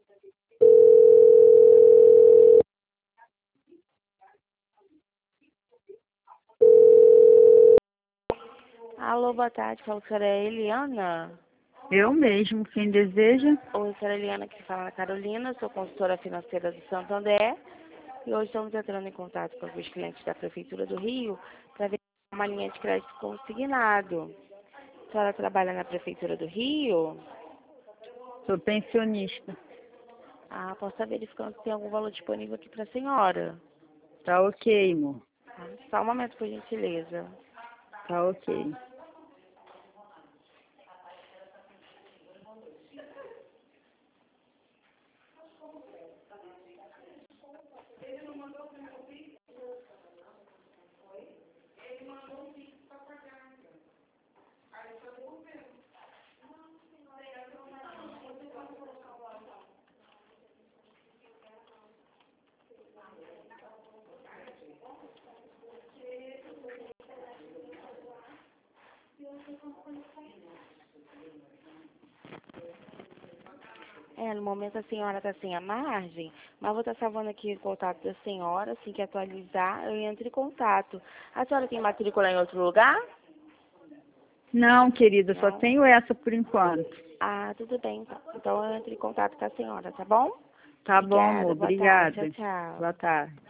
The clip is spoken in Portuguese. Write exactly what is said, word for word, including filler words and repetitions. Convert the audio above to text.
Alô, boa tarde. Fala, senhora Eliana. Eu mesmo, quem deseja? Oi, senhora Eliana, que fala Carolina, sou consultora financeira do Santander. E hoje estamos entrando em contato com os clientes da Prefeitura do Rio para ver uma linha de crédito consignado. A senhora trabalha na Prefeitura do Rio? Sou pensionista. Ah, posso estar verificando se tem algum valor disponível aqui para a senhora. Tá ok, amor. Ah, só um momento, por gentileza. Tá ok. É, no momento a senhora está sem a margem, mas vou estar salvando aqui o contato da senhora, assim que atualizar, eu entro em contato. A senhora tem matrícula em outro lugar? Não, querida, só Não? tenho essa por enquanto. Ah, tudo bem, então. Então eu entro em contato com a senhora, tá bom? Tá bom, amor. Obrigada, boa tarde, Obrigada. tchau, tchau. Boa tarde.